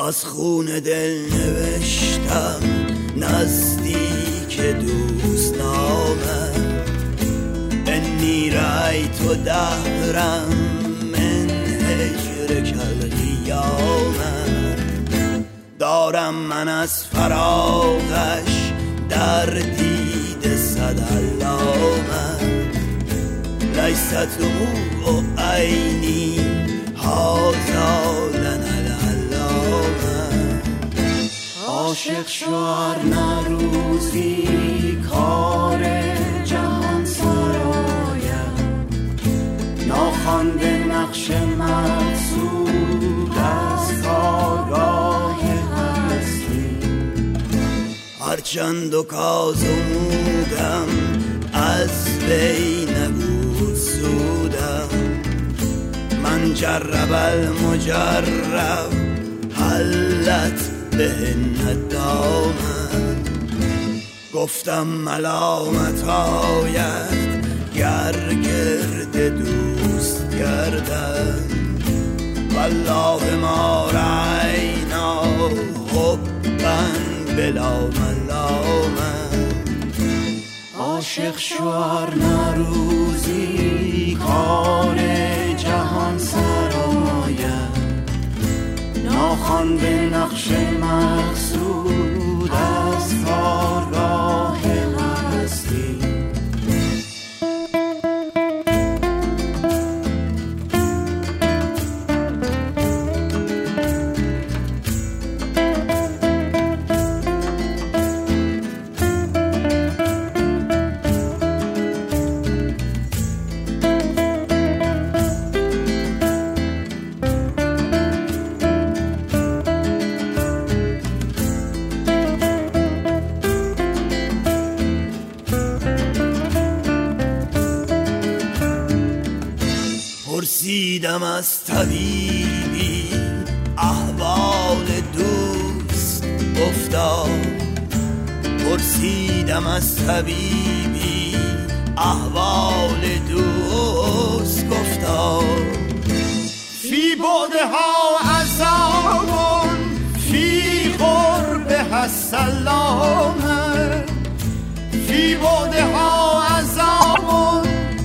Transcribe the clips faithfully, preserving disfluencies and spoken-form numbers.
از خون دل نوشتم نزدیک دوست نامه، انی رأیت دهرم من هجرک القیامه. دارم من از فراقش در دید صد علامه، لیست دموع عینی هذا لنا العلامه. عاشق شوار نروزی کار جهان سرایم، ناخوانده نقش مقصود از کارگاه هستی. هرچند و کازمودم از بین بود سودم، من جرب المجرب حلت به ندامه. گفتم ملامت آید گر گرد دوست گردم، والله ما رأینا حبا بلا ملامه. عاشق شوار نروزی کار جهان سرایم، ناخوانده نقش مقصود از کارگاه هستی. پرسیدم از طبیبی احوال دوست گفتا، پرسیدم از طبیبی احوال دوست گفتا. فی بعدها عذاب فی قربها السلامه، فی بعدها عذاب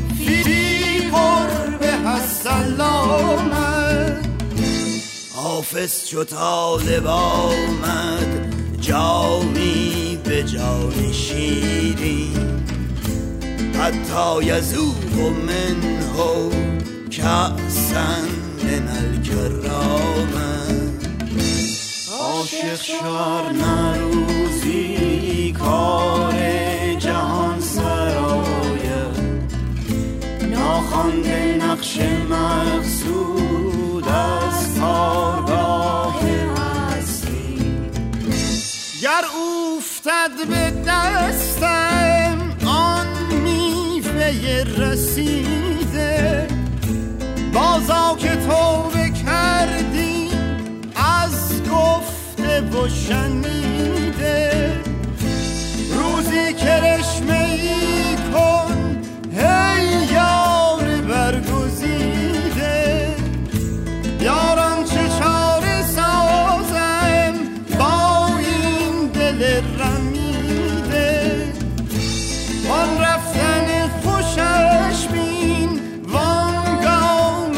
سلامه. حافظ چو طالب آمد جامی به جان شیرین، حتی یذوق منه کأسا من الکرامه. عاشق شوار نروزی کار جهان سرایم، ناخوانده نقش مقصود از کارگاه هستی. گر اوفتد به دستم آن میوه رسیده، بازا که توبه کردی از گفته و شنیده. روزی کرشمه ای کن هی یار برگزیده، یاران چه چاره سازم با این دل رمیده. وان رفتن خوشش بین وان گام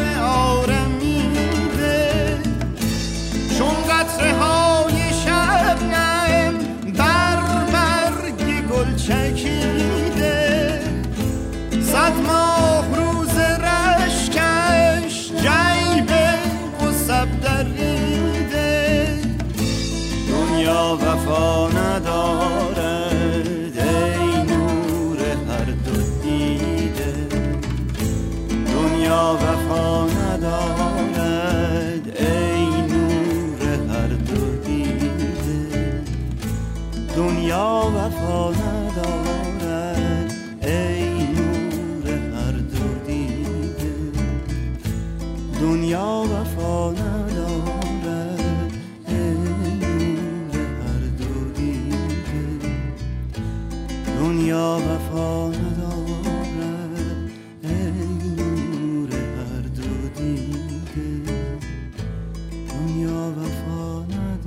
آرمیده، چون قطره های شبنم بر برگ گل چکیده. صد ماه روز رشکش جیب قصب دریده، دنیا وفا ندارد ای نور هر دو دیده. دنیا وفا ندارد ای نور هر دو دیده. دنیا وفا ندارد ای نور هر دو دیده. دنیا وفا ندارد ای نور هر دو دیده. دنیا وفا ندارد ای نور هر دو دیده. دنیا وفا ندارد.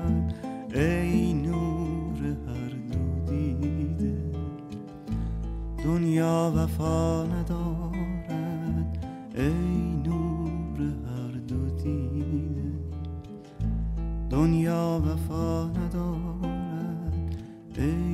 ندارد ای نور هر دو دیده. دنیا وفا ندارد ای نور هر دو دیده. دنیا وفا ندارد ای